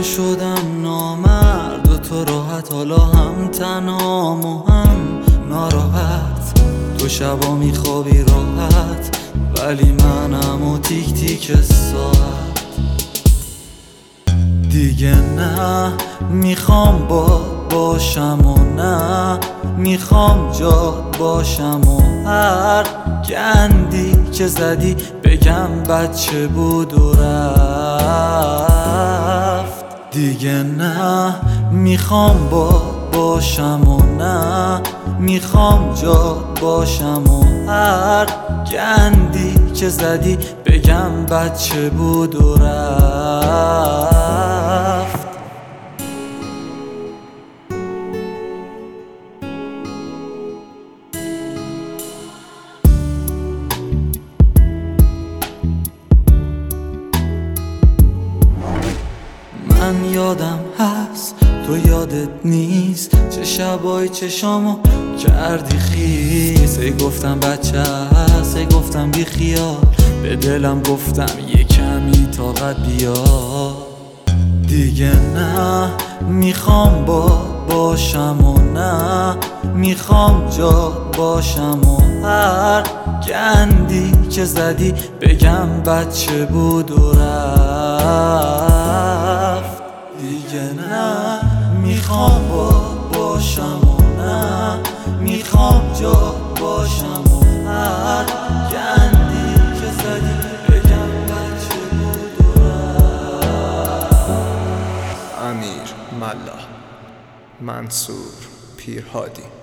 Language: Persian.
شدم نامرد و تو راحت، حالا هم تنهام و هم ناراحت. تو شبا میخوابی راحت ولی منم و تیک تیک ساعت. دیگه نه میخوام باشم و نه میخوام جاد باشم و هر گندی که زدی بگم بچه بود و رفت. دیگه نه میخوام باشم و نه میخوام جاد باشم و هر گندی که زدی بگم بچه بود و رفت. من یادم هست تو یادت نیست چه شبای چشامو کردی خیس. ای گفتم بچه هست، ای گفتم بی خیال، به دلم گفتم یه کمی طاقت بیا. دیگه نه میخوام باشم و نه میخوام جاد باشم و هر گندی که زدی بگم بچه بود و رفت. دیگه نه میخوام باشم و نه میخوام جاد باشم و هر گندی که زدی بگم بچه بود و رفت. امیر ملا، منصور پیرهادی.